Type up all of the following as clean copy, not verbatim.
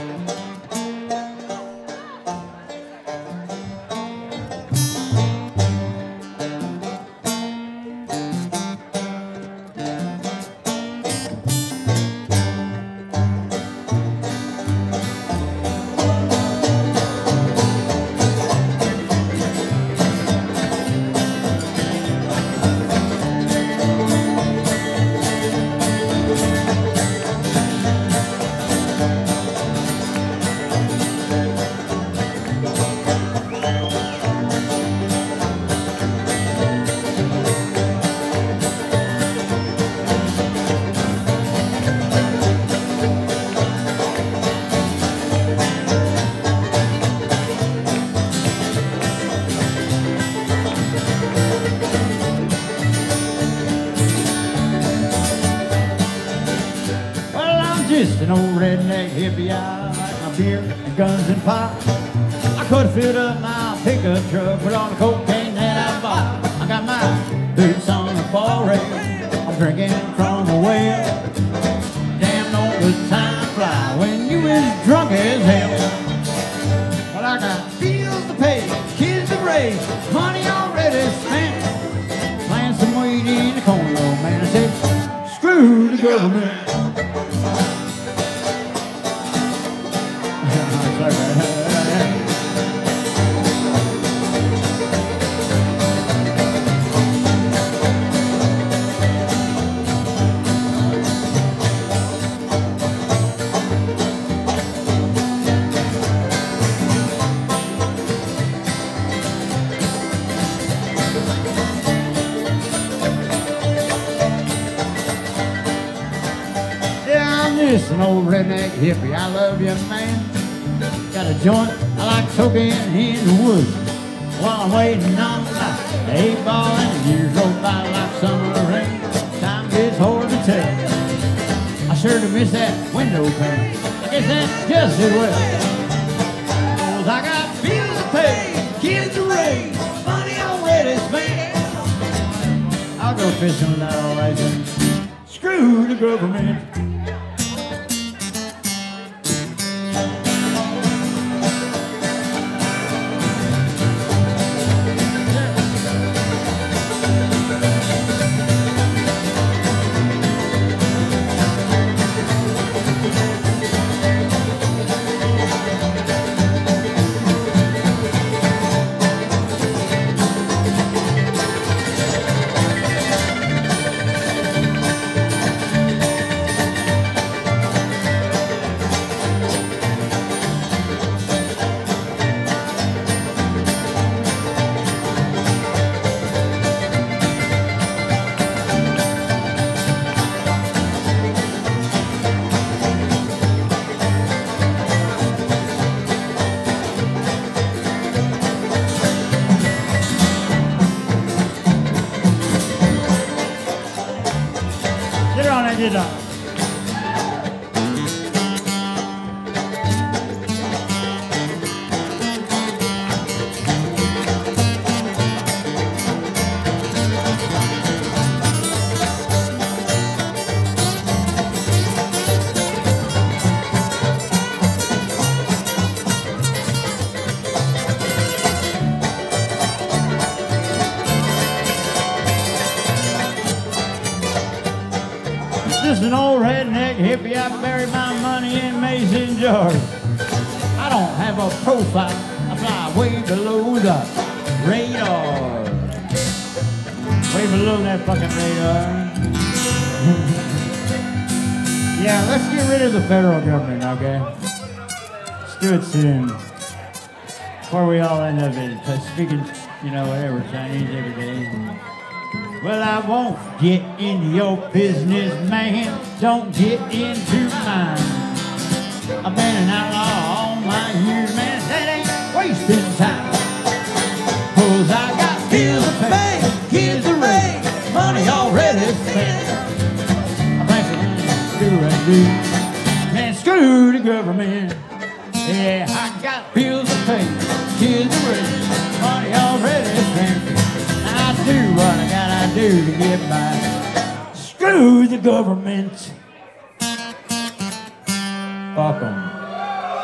Just an old redneck hippie, I like my beer and guns and pot. I could have filled up my pickup truck with all the cocaine that I bought. I got my boots on the ball rail, I'm drinking from a well. Damn, know the time fly when you is drunk as hell. But I got bills to pay, kids to raise, money already spent. Plant some weed in the corner, old man, I said, screw the government. Just an old redneck hippie, I love you, man. Got a joint, I like soaking in the woods while I'm waiting on the night. The 8-ball and the years roll by like summer rain. Time gets hard to tell. I sure do miss that window pane. I guess that's just as well. 'Cause I got bills to pay, kids to raise, money already spent. I'll go fishing with that old legend. Screw the government. Get up. Just an old redneck hippie, I bury my money in mason jars. I don't have a profile, I fly way below the radar. Way below that fucking radar. Yeah, let's get rid of the federal government, okay? Let's do it soon. Before we all end up in speaking, whatever, Chinese every day. Well, I won't get into your business, man. Don't get into mine. I've been an outlaw all my years, man. That ain't wasting time. 'Cause I got bills to pay, kids to raise, money already spent. I think do. Man, screw the government. Yeah, I got bills to pay, kids to raise, money already spent. I do what I gotta do to get by. Screw the government. Fuck 'em.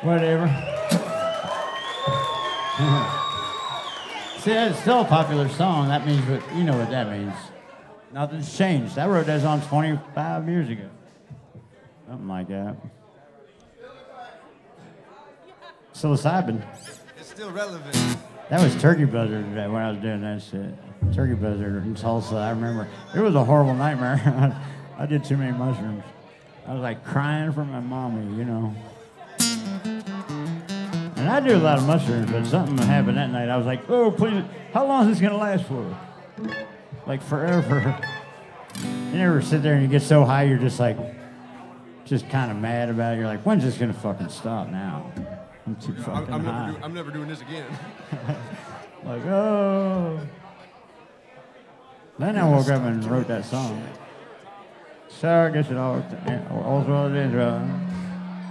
Whatever. See, that's still a popular song. That means what you know what that means. Nothing's changed. I wrote that song 25 years ago. Something like that. Psilocybin. It's still relevant. That was Turkey Buzzard when I was doing that shit. Turkey Buzzard in Tulsa, I remember. It was a horrible nightmare. I did too many mushrooms. I was like crying for my mommy, you know. And I do a lot of mushrooms, but something happened that night. I was like, oh, please, how long is this going to last for? Like forever. You never sit there and you get so high, you're just like, just kind of mad about it. You're like, when's this going to fucking stop now? I'm too fucking high. I'm never doing this again. Like, oh. Then I woke up and wrote that song. So I guess it all's well it is, right?